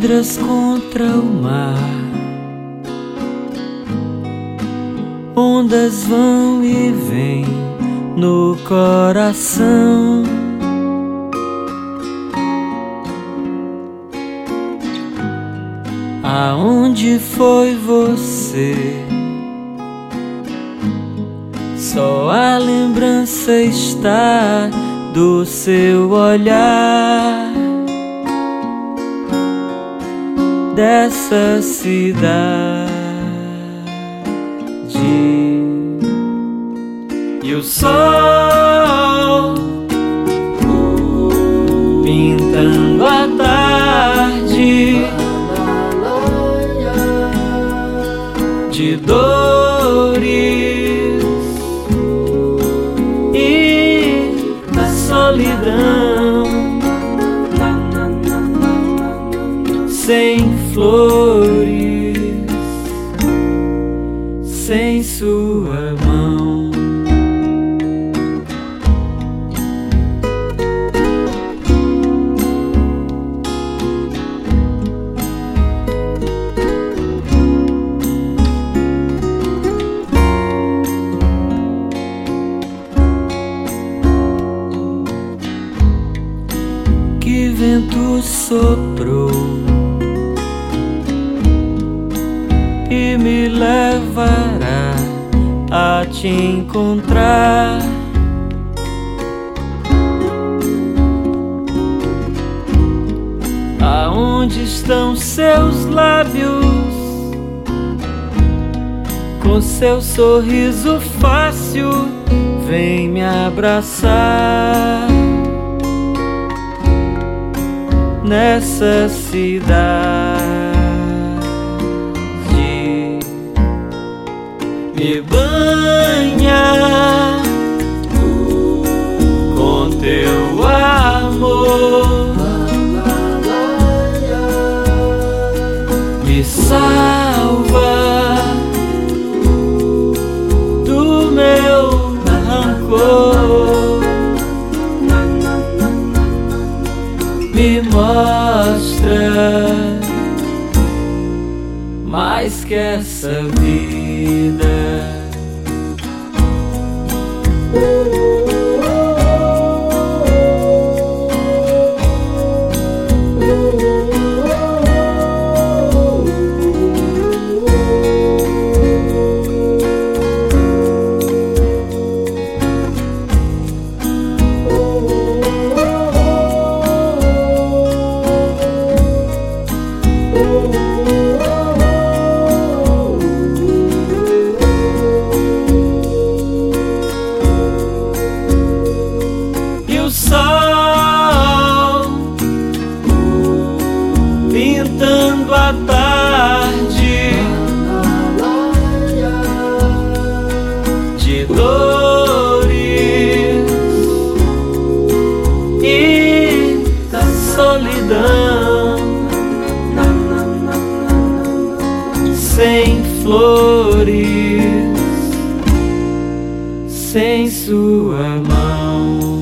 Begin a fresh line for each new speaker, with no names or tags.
pedras contra o mar, ondas vão e vêm no coração. Aonde foi você? Só a lembrança está do seu olhar, dessa cidade, e o sol pintando a tarde de dores e da solidão, sem flores, sem sua mão. Que vento soprou e me levará a te encontrar. Aonde estão seus lábios, com seu sorriso fácil, vem me abraçar. Nessa cidade, me banha com teu amor, me salva do meu rancor, me mostra mais que essa vida. Pintando a tarde de dores e da solidão, sem flores, sem sua mão.